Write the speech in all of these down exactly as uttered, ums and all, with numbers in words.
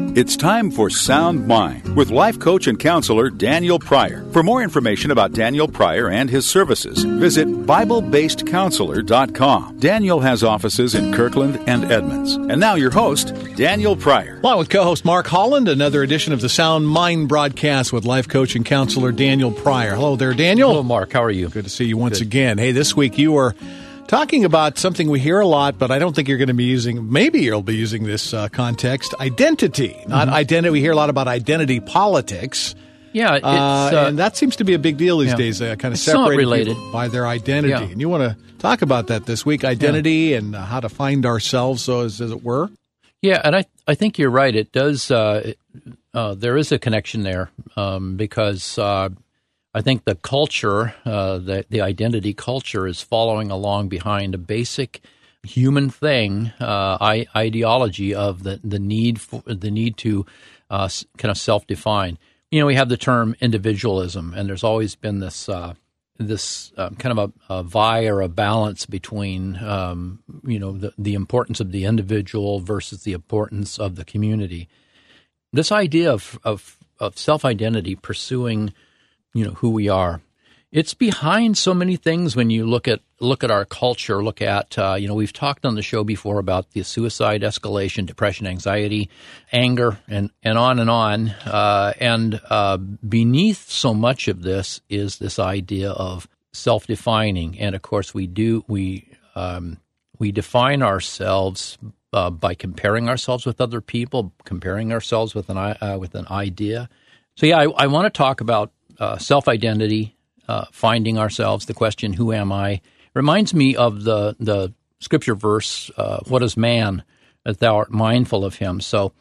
It's time for Sound Mind with life coach and counselor Daniel Pryor. For more information about Daniel Pryor and his services, visit Bible Based Counselor dot com. Daniel has offices in Kirkland and Edmonds. And now your host, Daniel Pryor. Along with co-host Mark Holland, another edition of the Sound Mind broadcast with life coach and counselor Daniel Pryor. Hello there, Daniel. Hello, Mark. How are you? Good to see you once Good. again. Hey, this week you were talking about something we hear a lot, but I don't think you're going to be using, maybe you'll be using this uh, context, identity. Mm-hmm. Not identity. We hear a lot about identity politics. Yeah. It's, uh, uh, and that seems to be a big deal these yeah. days, uh, kind of it's somewhat separating related. people by their identity. Yeah. And you want to talk about that this week, identity yeah. and uh, how to find ourselves, so as, as it were. Yeah, and I I think you're right. It does, uh, it, uh, there is a connection there um, because uh, I think the culture, uh, the, the identity culture is following along behind a basic human thing, uh, I, ideology of the, the need for, the need to uh, kind of self-define. You know, we have the term individualism, and there's always been this uh, this um, kind of a, a vie or a balance between um, you know the, the importance of the individual versus the importance of the community. This idea of of, of self-identity, pursuing you know who we are, it's behind so many things. When you look at look at our culture, look at uh, you know we've talked on the show before about the suicide escalation, depression, anxiety, anger, and and on and on. Uh, and uh, beneath so much of this is this idea of self-defining. And of course, we do we um, we define ourselves uh, by comparing ourselves with other people, comparing ourselves with an uh, with an idea. So yeah, I, I want to talk about Uh, self-identity, uh, finding ourselves, the question, who am I? Reminds me of the, the scripture verse, uh, what is man, that thou art mindful of him? So,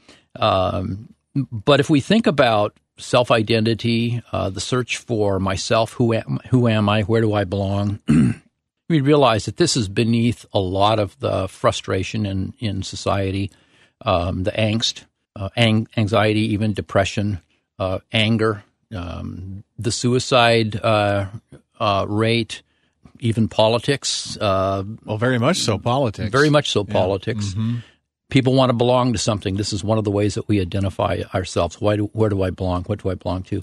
um, but if we think about self-identity, uh, the search for myself, who am, who am I, where do I belong, we realize that this is beneath a lot of the frustration in, in society, um, the angst, uh, ang- anxiety, even depression, uh, anger, Um, the suicide uh, uh, rate, even politics. Uh, well, very much so politics. Very much so yeah. politics. Mm-hmm. People want to belong to something. This is one of the ways that we identify ourselves. Why do, where do I belong? What do I belong to?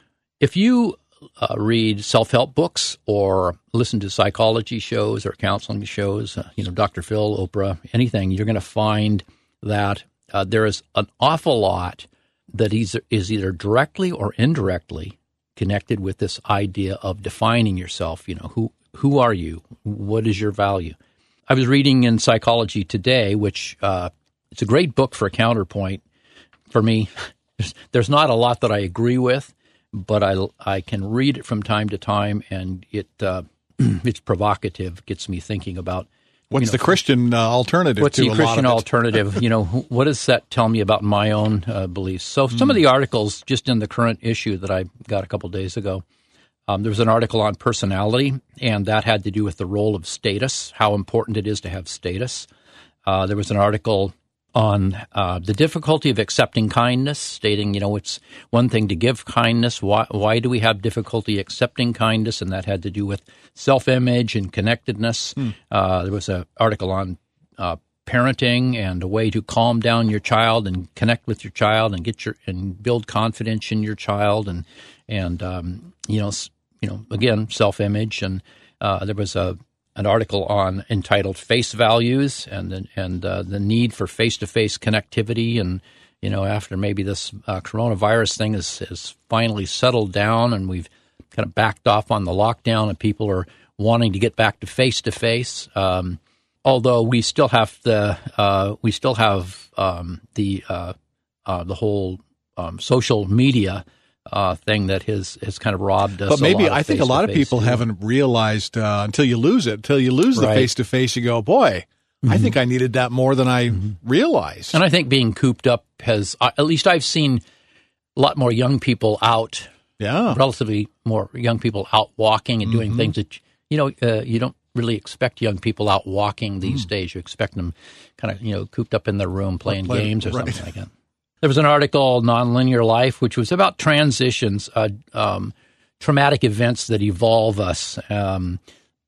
If you uh, read self-help books or listen to psychology shows or counseling shows, uh, you know, Doctor Phil, Oprah, anything, you're going to find that uh, there is an awful lot that is either directly or indirectly connected with this idea of defining yourself. You know, who who are you? What is your value? I was reading in Psychology Today, which uh, it's a great book for a counterpoint. For me, there's, there's not a lot that I agree with, but I, I can read it from time to time, and it uh, it's provocative, gets me thinking about What's you know, the Christian uh, alternative what's to the a Christian lot of alternative? You know, what does that tell me about my own uh, beliefs? So some mm. of the articles just in the current issue that I got a couple days ago, um, there was an article on personality, and that had to do with the role of status, how important it is to have status. Uh, there was an article on uh, the difficulty of accepting kindness, stating, you know, it's one thing to give kindness. Why, why do we have difficulty accepting kindness? And that had to do with self-image and connectedness. Mm. Uh, there was an article on uh, parenting and a way to calm down your child and connect with your child and get your and build confidence in your child, and and um, you know, you know, again, self-image. And uh, there was a an article on entitled "Face Values" and the, and uh, the need for face-to-face connectivity. And you know, after maybe this uh, coronavirus thing has has finally settled down and we've kind of backed off on the lockdown and people are wanting to get back to face-to-face. Um, although we still have the uh, we still have um, the uh, uh, the whole um, social media Uh, thing that has, has kind of robbed us. But maybe a lot I think a lot of people too. haven't realized uh, until you lose it, until you lose the right. face-to-face, you go, boy, mm-hmm. I think I needed that more than I mm-hmm. realized. And I think being cooped up has, uh, at least I've seen a lot more young people out, yeah, relatively more young people out walking and doing mm-hmm. things that, you know, uh, you don't really expect young people out walking these mm. days. You expect them kind of, you know, cooped up in their room playing Play, games or right. something like that. There was an article, Nonlinear Life, which was about transitions, uh, um, traumatic events that evolve us. Um,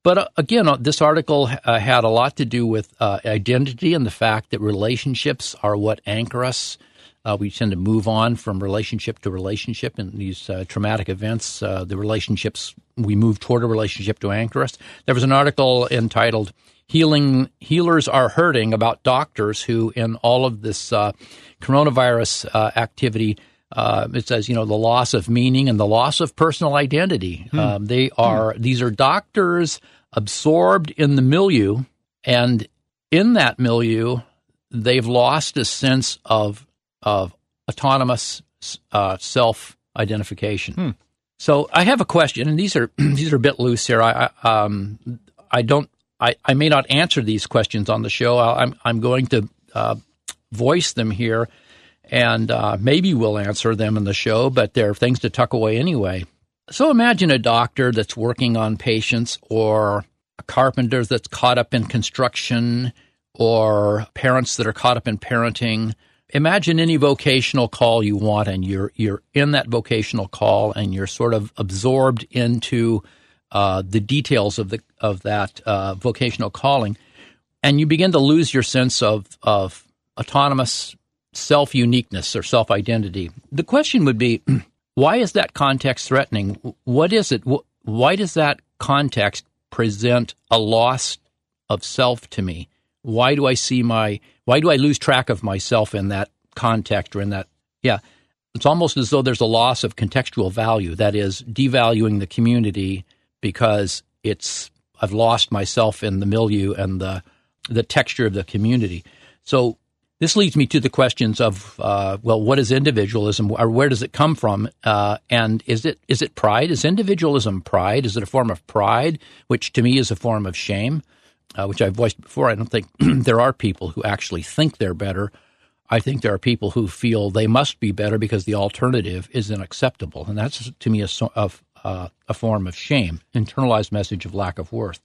But uh, again, uh, this article uh, had a lot to do with uh, identity and the fact that relationships are what anchor us. Uh, we tend to move on from relationship to relationship in these uh, traumatic events. Uh, the relationships, we move toward a relationship to anchor us. There was an article entitled Healing Healers Are Hurting about doctors who, in all of this uh, coronavirus uh, activity, uh, it says, you know, the loss of meaning and the loss of personal identity. Hmm. Um, they are hmm. These are doctors absorbed in the milieu, and in that milieu, they've lost a sense of of autonomous uh, self-identification. Hmm. So I have a question, and these are these are a bit loose here. I I, um, I don't I, I may not answer these questions on the show. I'm I'm going to uh, voice them here, and uh, maybe we'll answer them in the show. But they're things to tuck away anyway. So imagine a doctor that's working on patients, or a carpenter that's caught up in construction, or parents that are caught up in parenting. Imagine any vocational call you want, and you're you're in that vocational call, and you're sort of absorbed into uh, the details of the of that uh, vocational calling, and you begin to lose your sense of of autonomous self-uniqueness or self-identity. The question would be, why is that context threatening? What is it? Why does that context present a loss of self to me? Why do I see my, why do I lose track of myself in that context or in that, yeah, it's almost as though there's a loss of contextual value. That is, devaluing the community because it's, I've lost myself in the milieu and the the texture of the community. So this leads me to the questions of, uh, well, what is individualism, or where does it come from? Uh, and is it is it pride? Is individualism pride? Is it a form of pride, which to me is a form of shame? Uh, which I've voiced before. I don't think there are people who actually think they're better. I think there are people who feel they must be better because the alternative isn't acceptable. And that's, to me, a, of, uh, a form of shame, internalized message of lack of worth.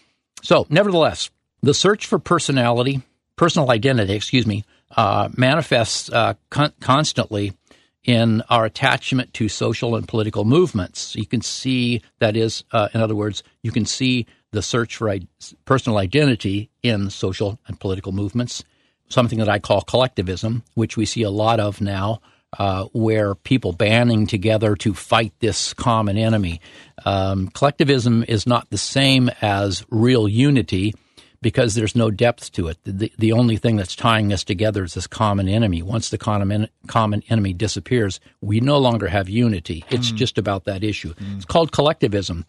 So, nevertheless, the search for personality, personal identity, excuse me, uh, manifests uh, con- constantly in our attachment to social and political movements. You can see, that is, uh, in other words, you can see the search for personal identity in social and political movements, something that I call collectivism, which we see a lot of now, uh, where people banding together to fight this common enemy. Um, collectivism is not the same as real unity because there's no depth to it. The, the only thing that's tying us together is this common enemy. Once the common, common enemy disappears, we no longer have unity. It's mm. just about that issue. Mm. It's called collectivism.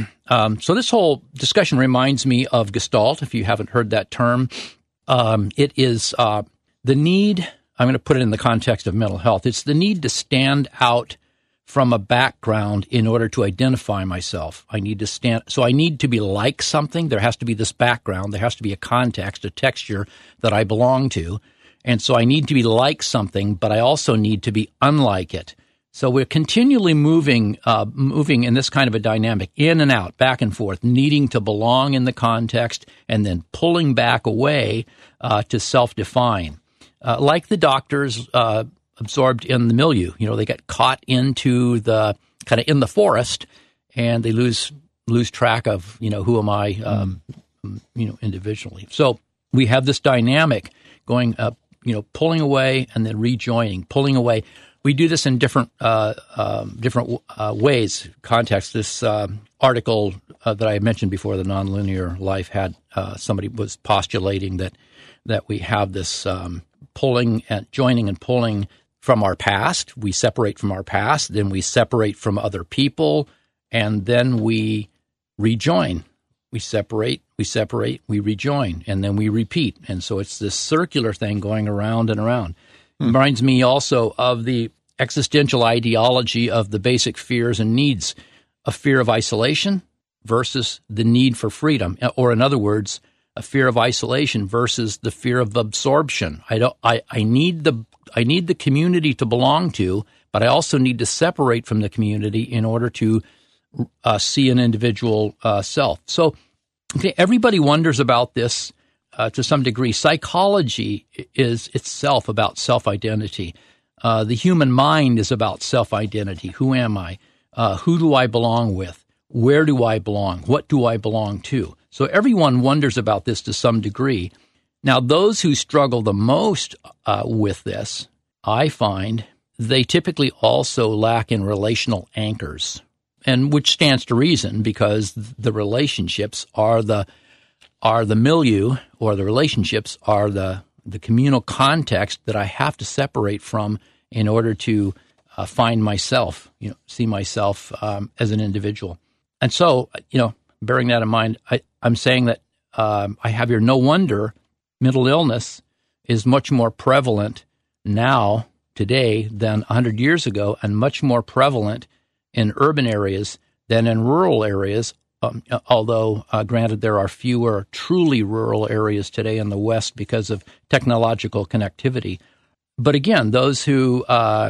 um, so this whole discussion reminds me of Gestalt, if you haven't heard that term. Um, it is uh, the need, I'm going to put it in the context of mental health, it's the need to stand out from a background in order to identify myself. I need to stand, so I need to be like something. There has to be this background. There has to be a context, a texture that I belong to. And so I need to be like something, but I also need to be unlike it. So we're continually moving, uh, moving in this kind of a dynamic, in and out, back and forth, needing to belong in the context and then pulling back away uh, to self-define. Uh, like the doctors uh, absorbed in the milieu, you know, they get caught into the kind of in the forest, and they lose lose track of, you know, who am I, um, mm. you know, individually. So we have this dynamic going up, you know, pulling away and then rejoining, pulling away. We do this in different uh, um, different uh, ways, context. This uh, article uh, that I mentioned before, The Nonlinear Life, had uh, somebody was postulating that that we have this um, pulling and joining and pulling from our past. We separate from our past, then we separate from other people, and then we rejoin. We separate, we separate, we rejoin, and then we repeat. And so it's this circular thing going around and around. Hmm. Reminds me also of the existential ideology of the basic fears and needs, a fear of isolation versus the need for freedom, or in other words, a fear of isolation versus the fear of absorption. I don't. I, I need the I need the community to belong to, but I also need to separate from the community in order to uh, see an individual uh, self. So, okay, everybody wonders about this. Uh, to some degree, psychology is itself about self-identity. Uh, the human mind is about self-identity. Who am I? Uh, who do I belong with? where do I belong? What do I belong to? So everyone wonders about this to some degree. Now, those who struggle the most uh, with this, I find, they typically also lack in relational anchors, and which stands to reason because the relationships are the are the milieu, or the relationships are the the communal context that I have to separate from in order to uh, find myself, you know, see myself um, as an individual. And so, you know, bearing that in mind, I, I'm saying that um, I have here no wonder mental illness is much more prevalent now, today, than one hundred years ago, and much more prevalent in urban areas than in rural areas, um, although, uh, granted, there are fewer truly rural areas today in the West because of technological connectivity. But again, those who, uh,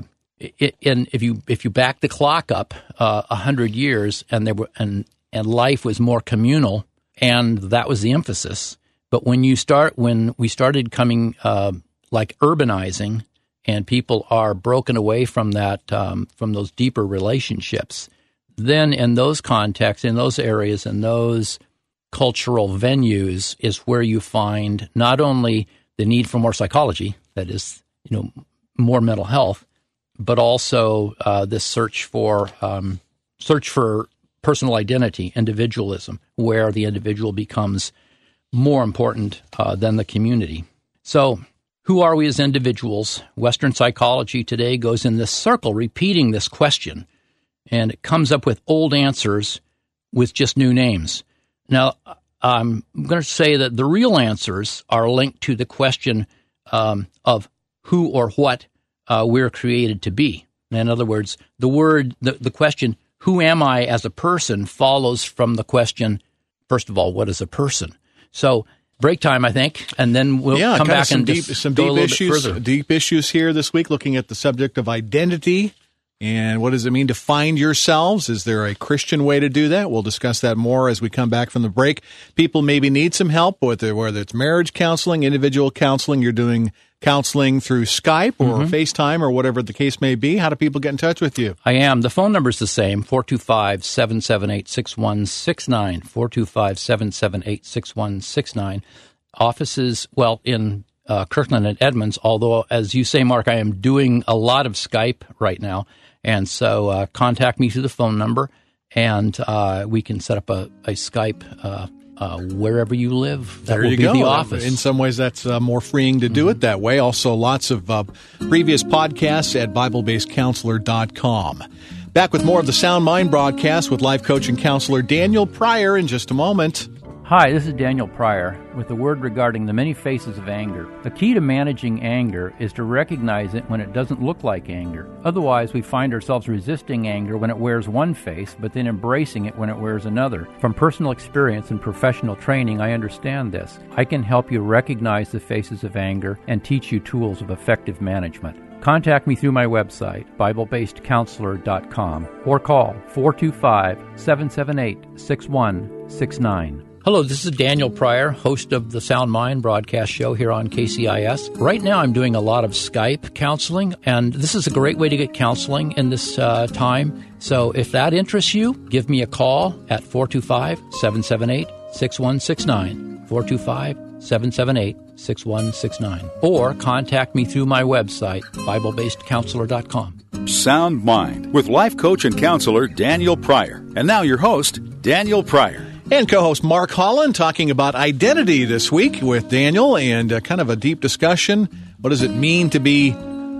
in, if you if you back the clock up uh, one hundred years, and there were and and life was more communal, and that was the emphasis. But when you start, when we started coming uh, like urbanizing, and people are broken away from that, um, from those deeper relationships, then in those contexts, in those areas, in those cultural venues is where you find not only the need for more psychology, that is, you know, more mental health, but also uh, this search for um, search for personal identity, individualism, where the individual becomes more important uh, than the community. So, who are we as individuals? Western psychology today goes in this circle, repeating this question, and it comes up with old answers with just new names. Now, I'm going to say that the real answers are linked to the question um, of who or what uh, we're created to be. In other words, the word, the, the question, who am I as a person, follows from the question, first of all, what is a person? So, break time, I think, and then we'll yeah, come back some and deep, just some go deep a little issues, bit further. Deep issues here this week, looking at the subject of identity and what does it mean to find yourselves. Is there a Christian way to do that? We'll discuss that more as we come back from the break. People maybe need some help, whether whether it's marriage counseling, individual counseling. You're doing counseling through Skype or mm-hmm. FaceTime or whatever the case may be. How do people get in touch with you? I am. The phone number is the same, four two five, seven seven eight, six one six nine, four two five, seven seven eight, six one six nine. Offices, well, in uh, Kirkland and Edmonds, although, as you say, Mark, I am doing a lot of Skype right now. And so uh, contact me through the phone number, and uh, we can set up a, a Skype uh, uh, wherever you live. That there will you be go. The office. In some ways, that's uh, more freeing to do mm-hmm. it that way. Also, lots of uh, previous podcasts at Bible Based Counselor dot com. Back with more of the Sound Mind broadcast with life coach and counselor Daniel Pryor in just a moment. Hi, this is Daniel Pryor with a word regarding the many faces of anger. The key to managing anger is to recognize it when it doesn't look like anger. Otherwise, we find ourselves resisting anger when it wears one face, but then embracing it when it wears another. From personal experience and professional training, I understand this. I can help you recognize the faces of anger and teach you tools of effective management. Contact me through my website, Bible Based Counselor dot com, or call four two five, seven seven eight, six one six nine. Hello, this is Daniel Pryor, host of the Sound Mind broadcast show here on K C I S. Right now I'm doing a lot of Skype counseling, and this is a great way to get counseling in this uh, time. So if that interests you, give me a call at four two five, seven seven eight, six one six nine, four two five, seven seven eight, six one six nine, or contact me through my website, Bible Based Counselor dot com. Sound Mind with life coach and counselor Daniel Pryor. And now your host, Daniel Pryor. And co-host Mark Holland talking about identity this week with Daniel, and uh, kind of a deep discussion. What does it mean to be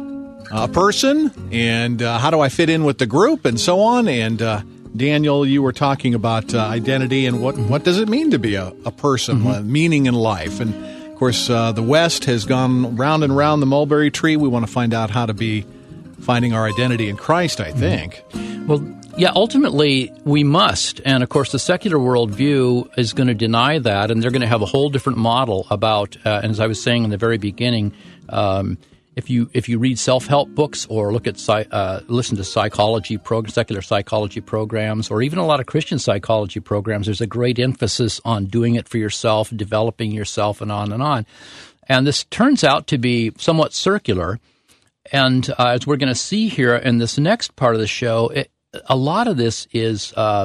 a person, and uh, how do I fit in with the group, and so on. And uh, Daniel, you were talking about uh, identity and what, what does it mean to be a, a person, mm-hmm. uh, meaning in life. And, of course, uh, the West has gone round and round the mulberry tree. We want to find out how to be finding our identity in Christ, I think. Mm-hmm. Well, yeah, ultimately, we must. And, of course, the secular worldview is going to deny that, and they're going to have a whole different model about, uh, and as I was saying in the very beginning, um, if you if you read self-help books or look at uh, listen to psychology programs, secular psychology programs, or even a lot of Christian psychology programs, there's a great emphasis on doing it for yourself, developing yourself, and on and on. And this turns out to be somewhat circular. And uh, as we're going to see here in this next part of the show, it, a lot of this is uh,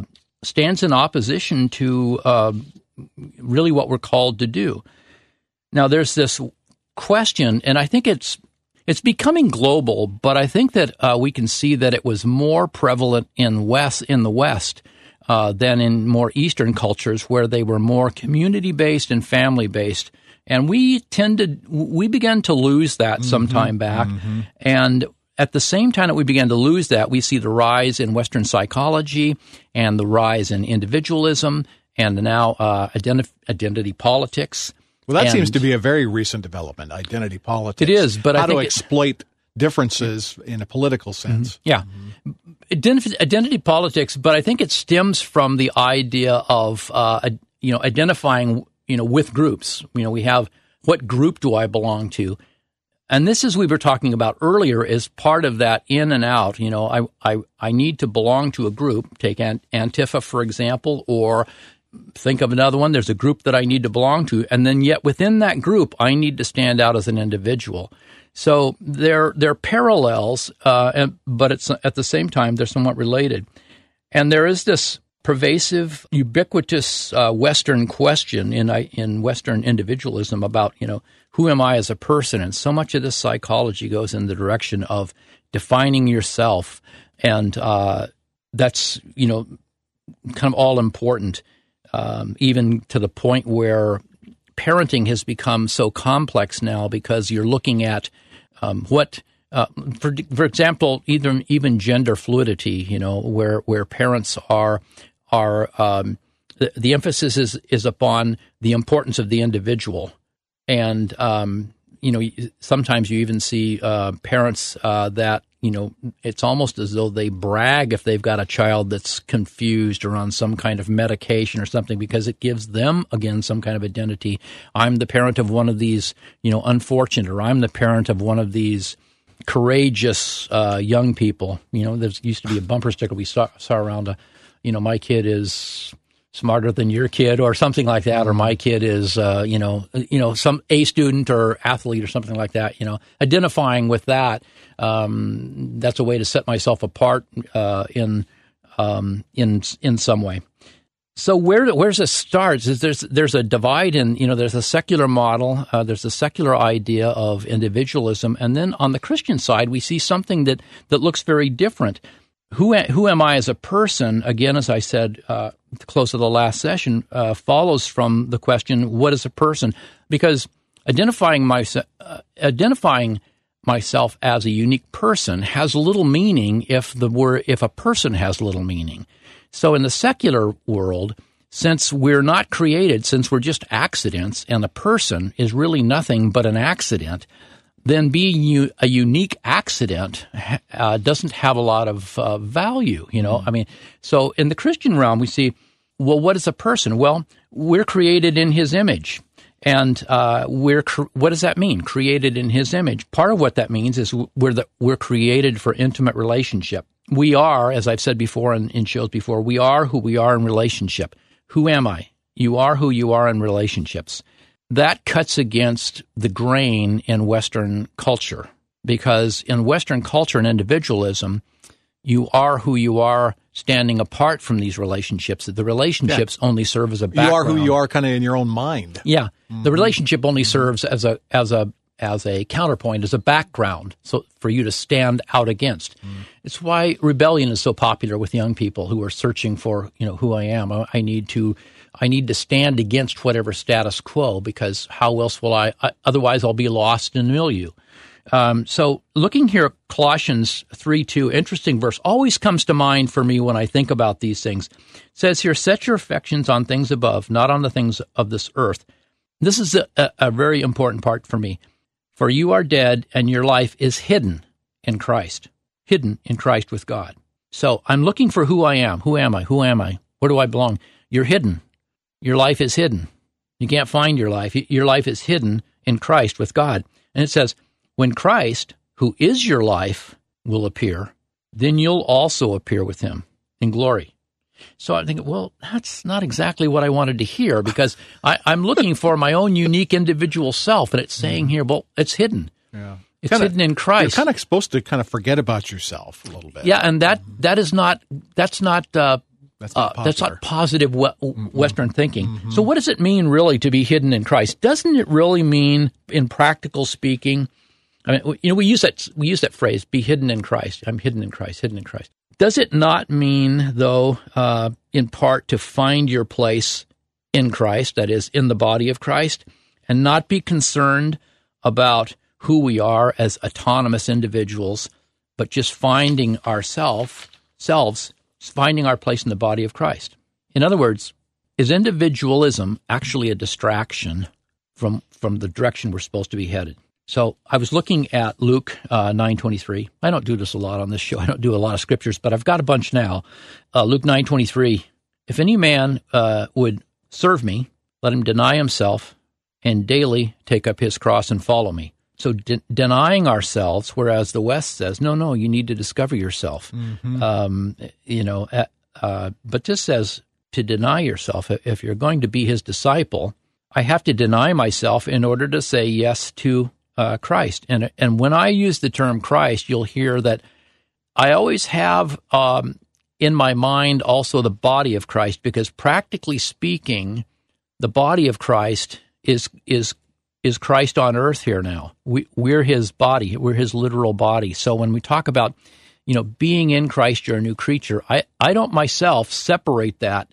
stands in opposition to uh, really what we're called to do. Now, there's this question, and I think it's it's becoming global, but I think that uh, we can see that it was more prevalent in West in the West uh, than in more Eastern cultures, where they were more community-based and family-based. And we tended, we began to lose that mm-hmm, some time back. Mm-hmm. And at the same time that we began to lose that, we see the rise in Western psychology and the rise in individualism and now uh, identi- identity politics. Well, that and seems to be a very recent development, identity politics. It is, but how I think to it, exploit differences in a political sense. Mm-hmm. Yeah. Mm-hmm. Ident- identity politics, but I think it stems from the idea of, uh, you know, identifying, you know, with groups. You know, we have, what group do I belong to? And this, as we were talking about earlier, is part of that in and out. You know, I I, I need to belong to a group. Take Antifa, for example, or think of another one. There's a group that I need to belong to, and then yet within that group, I need to stand out as an individual. So they're they're parallels, uh, and, but it's at the same time they're somewhat related. And there is this pervasive, ubiquitous uh, Western question in in Western individualism about, you know, who am I as a person? And so much of this psychology goes in the direction of defining yourself, and uh, that's, you know, kind of all important. Um, even to the point where parenting has become so complex now, because you're looking at um, what, uh, for, for example, either even gender fluidity. You know, where where parents are are um, the, the emphasis is is upon the importance of the individual, and um, you know, sometimes you even see uh, parents uh, that, you know, it's almost as though they brag if they've got a child that's confused or on some kind of medication or something, because it gives them, again, some kind of identity. I'm the parent of one of these, you know, unfortunate, or I'm the parent of one of these courageous uh, young people. You know, there used to be a bumper sticker we saw, saw around, a, you know, my kid is smarter than your kid, or something like that, or my kid is, uh, you know, you know, some A student or athlete or something like that. You know, identifying with that, um, that's a way to set myself apart uh, in um, in in some way. So where where's this starts is there's there's a divide in, you know, there's a secular model, uh, there's a secular idea of individualism, and then on the Christian side we see something that that looks very different. Who who am I as a person? Again, as I said uh, at the close of the last session, uh, follows from the question, what is a person? Because identifying myself, uh, identifying myself as a unique person has little meaning if the word if a person has little meaning. So in the secular world, since we're not created, since we're just accidents, and a person is really nothing but an accident, then being a unique accident uh, doesn't have a lot of uh, value, you know. Mm. I mean, so in the Christian realm, we see, well, what is a person? Well, we're created in His image, and uh, we're cr- what does that mean? Created in His image. Part of what that means is we're the, we're created for intimate relationship. We are, as I've said before in, in shows before, we are who we are in relationship. Who am I? You are who you are in relationships. That cuts against the grain in Western culture, because in Western culture and individualism, you are who you are standing apart from these relationships. The relationships yeah. only serve as a background. You are who you are kind of in your own mind. Yeah. Mm-hmm. The relationship only serves as a as a as a counterpoint, as a background, so for you to stand out against. Mm. It's why rebellion is so popular with young people who are searching for, you know, who I am. I, I need to I need to stand against whatever status quo, because how else will I, I otherwise I'll be lost in the milieu. Um, so looking here at Colossians three two, interesting verse, always comes to mind for me when I think about these things. It says here, set your affections on things above, not on the things of this earth. This is a, a, a very important part for me. For you are dead, and your life is hidden in Christ, hidden in Christ with God. So I'm looking for who I am. Who am I? Who am I? Where do I belong? You're hidden. Your life is hidden. You can't find your life. Your life is hidden in Christ with God. And it says, when Christ, who is your life, will appear, then you'll also appear with Him in glory. So I think, well, that's not exactly what I wanted to hear, because I, I'm looking for my own unique individual self, and it's saying here, well, it's hidden. Yeah. It's kinda, hidden in Christ. You're kind of supposed to kind of forget about yourself a little bit. Yeah, and that that is not that's not uh, That's not, uh, that's not positive we- mm-hmm. Western thinking. Mm-hmm. So what does it mean really to be hidden in Christ? Doesn't it really mean, in practical speaking, I mean, you know, we use that we use that phrase, be hidden in Christ. I'm hidden in Christ, hidden in Christ. Does it not mean, though, uh, in part to find your place in Christ, that is, in the body of Christ, and not be concerned about who we are as autonomous individuals, but just finding ourselves, selves, finding our place in the body of Christ? In other words, is individualism actually a distraction from, from the direction we're supposed to be headed? So I was looking at Luke uh, nine twenty-three. I don't do this a lot on this show. I don't do a lot of scriptures, but I've got a bunch now. Uh, Luke nine twenty-three. If any man uh, would serve me, let him deny himself and daily take up his cross and follow me. So de- denying ourselves, whereas the West says, no, no, you need to discover yourself. Mm-hmm. Um, you know, uh, uh, but this says to deny yourself. If you're going to be his disciple, I have to deny myself in order to say yes to Uh, Christ. And and when I use the term Christ, you'll hear that I always have um, in my mind also the body of Christ, because practically speaking, the body of Christ is is is Christ on earth here now. We, we're his body. We're his literal body. So when we talk about, you know, being in Christ, you're a new creature, I, I don't myself separate that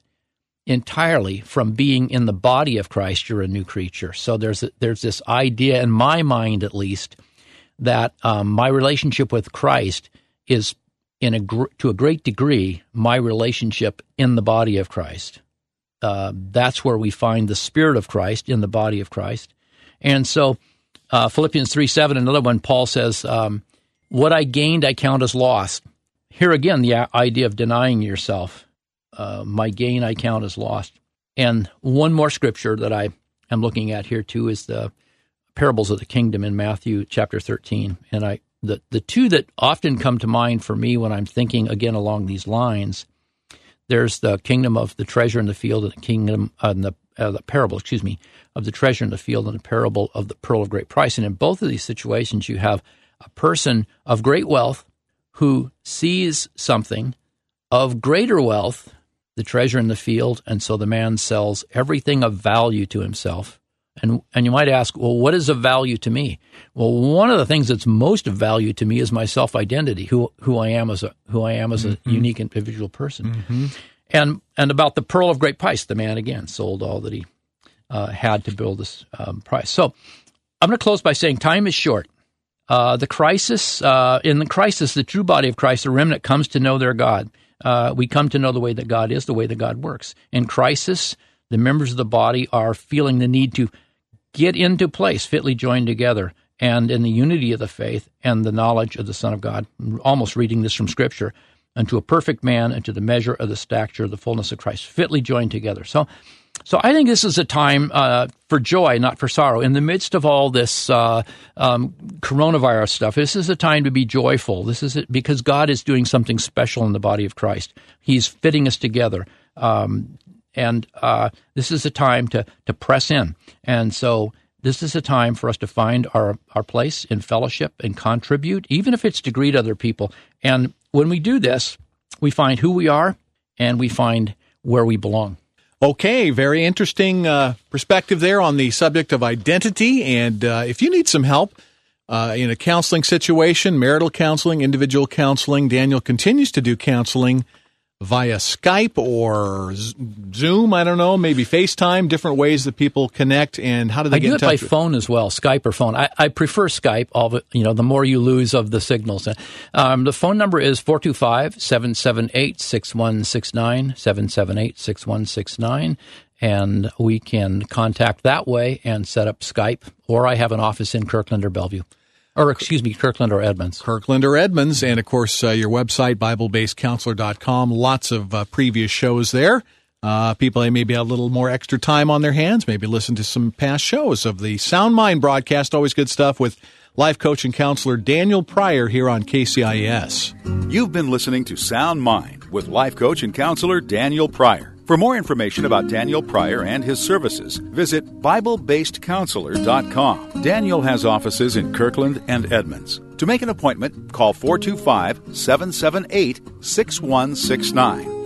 entirely from being in the body of Christ, you're a new creature. So there's a, there's this idea in my mind, at least, that um, my relationship with Christ is, in a gr- to a great degree, my relationship in the body of Christ. Uh, that's where we find the Spirit of Christ in the body of Christ. And so uh, Philippians three seven, another one, Paul says, um, what I gained, I count as lost. Here again, the idea of denying yourself. Uh, my gain I count as lost. And one more scripture that I am looking at here too is the parables of the kingdom in Matthew chapter thirteen. And I the, the two that often come to mind for me when I'm thinking again along these lines, there's the kingdom of the treasure in the field and the kingdom uh, and the, uh, the parable, excuse me, of the treasure in the field and the parable of the pearl of great price. And in both of these situations, you have a person of great wealth who sees something of greater wealth, the treasure in the field, and so the man sells everything of value to himself. And and you might ask, well, what is of value to me? Well, one of the things that's most of value to me is my self-identity, who who I am as a who I am as a mm-hmm. unique individual person. Mm-hmm. And and about the pearl of great price, the man again sold all that he uh, had to build this um, price. So I'm going to close by saying time is short. Uh, the crisis uh, in the crisis, the true body of Christ, the remnant, comes to know their God. Uh, we come to know the way that God is, the way that God works. In crisis, the members of the body are feeling the need to get into place, fitly joined together, and in the unity of the faith and the knowledge of the Son of God, almost reading this from Scripture, unto a perfect man, and to the measure of the stature of the fullness of Christ, fitly joined together. So so I think this is a time uh, for joy, not for sorrow. In the midst of all this uh, um, coronavirus stuff, this is a time to be joyful. This is it, because God is doing something special in the body of Christ. He's fitting us together. Um, and uh, this is a time to, to press in. And so this is a time for us to find our, our place in fellowship and contribute, even if it's to greet other people. And when we do this, we find who we are and we find where we belong. Okay, very interesting uh, perspective there on the subject of identity. And uh, if you need some help uh, in a counseling situation, marital counseling, individual counseling, Daniel continues to do counseling via Skype or Zoom, I don't know, maybe FaceTime, different ways that people connect. And how do they I get do in it touch by with phone as well, Skype or phone. I, I prefer Skype. All the, you know, the more you lose of the signals. Um, the phone number is four two five, seven seven eight, six one six nine, seven seven eight, six one six nine. And we can contact that way and set up Skype. Or I have an office in Kirkland or Bellevue. Or, excuse me, Kirkland or Edmonds. Kirkland or Edmonds. And, of course, uh, your website, Bible Based Counselor dot com. Lots of uh, previous shows there. Uh, people they maybe have a little more extra time on their hands, maybe listen to some past shows of the Sound Mind broadcast. Always good stuff with life coach and counselor Daniel Pryor here on K C I S. You've been listening to Sound Mind with life coach and counselor Daniel Pryor. For more information about Daniel Pryor and his services, visit Bible Based Counselor dot com. Daniel has offices in Kirkland and Edmonds. To make an appointment, call four two five, seven seven eight, six one six nine.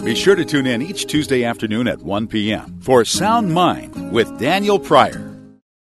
Be sure to tune in each Tuesday afternoon at one p.m. for Sound Mind with Daniel Pryor.